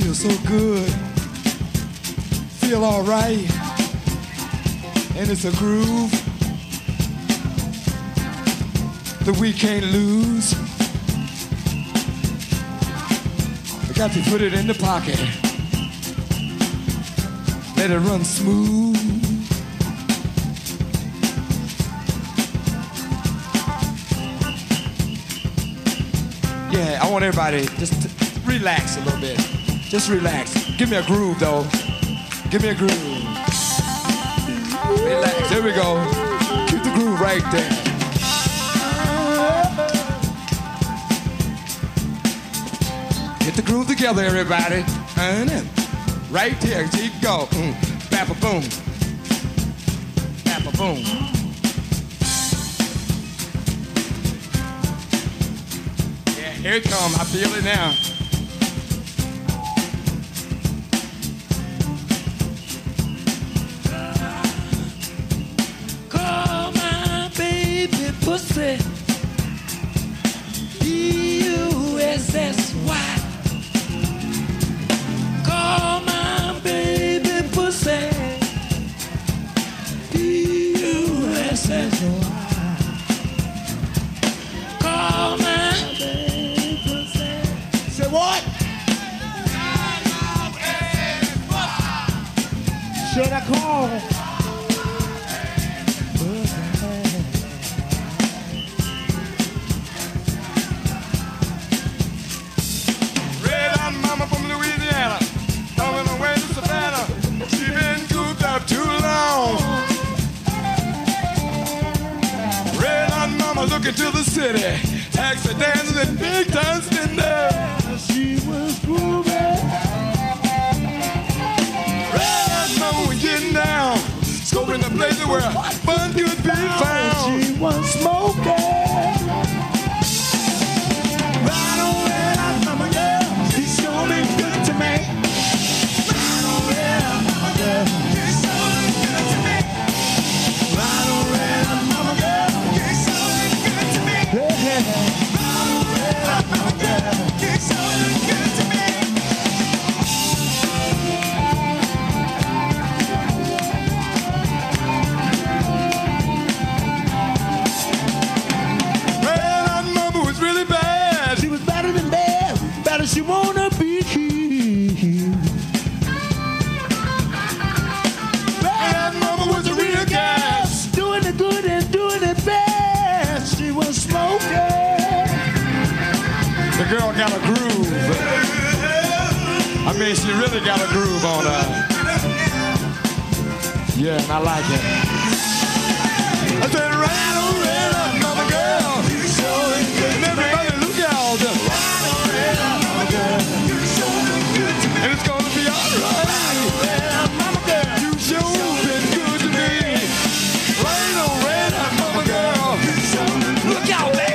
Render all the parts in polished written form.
Feel so good. Feel all right. And it's a groove that we can't lose. I got to put it in the pocket. Let it run smooth. Yeah, I want everybody just to relax a little bit. Just relax. Give me a groove, though. Give me a groove. Relax. There we go. Keep the groove right there. Get the groove together, everybody. Right there. Here you go. Bap-a-boom. Bap-a-boom. Yeah, here it comes. I feel it now. Call my baby pussy. P-U-S-S-Y. Call my baby pussy. P-U-S-S-Y. Call my baby pussy. Say what? Should I call? Red-eyed mama from Louisiana, coming away to Savannah. She been cooped up too long. Red-eyed mama looking to the city, taxi dancing and big time spender. She was moving. Red-eyed mama was getting down, scoping the places where fun could be found. She was smoking. Right on, red-eyed mama, girl. She's sure been good to me. Right on, red-eyed mama, girl. She's sure been good to me. Right on, red-eyed mama, girl. She's sure been good to me. Right on, red-eyed mama, girl. She's sure been good to me. Red-eyed mama was really bad. She was better than bad, better she wanna be. Red-eyed mama was a real gas. Doing it good and doing it fast. She was smoking. The girl got a groove. I mean, she really got a groove on her. Yeah, and I like it. I said, right on, red-eyed mama girl. And everybody look out. Right on, red-eyed mama girl. And it's gonna be alright. You sure been good to me. Right on, red-eyed mama girl. Look out, baby.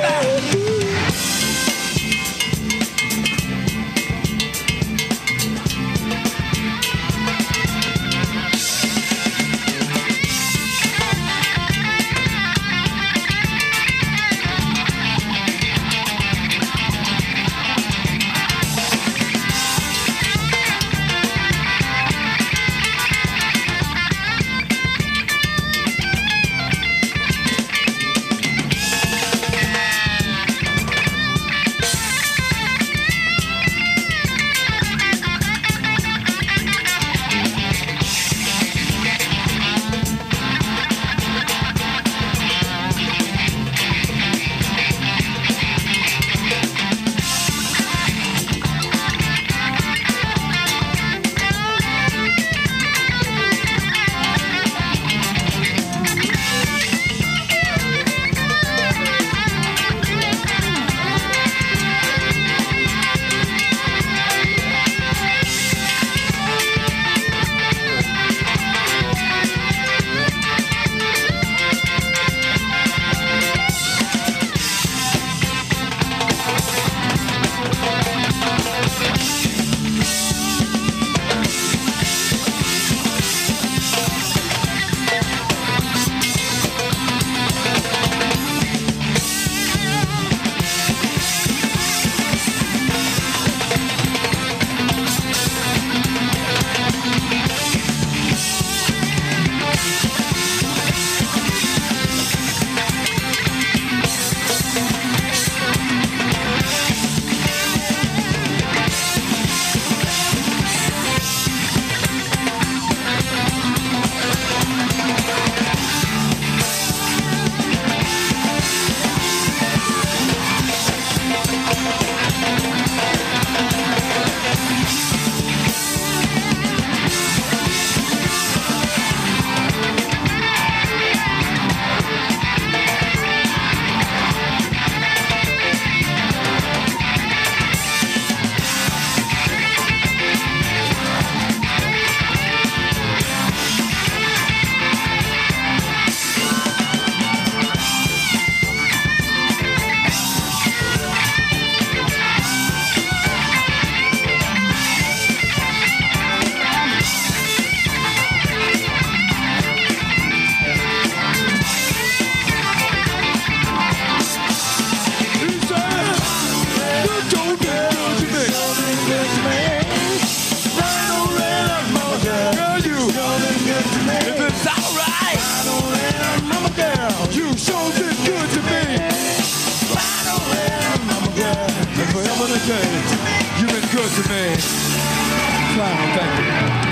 good to me. Wow, thank you.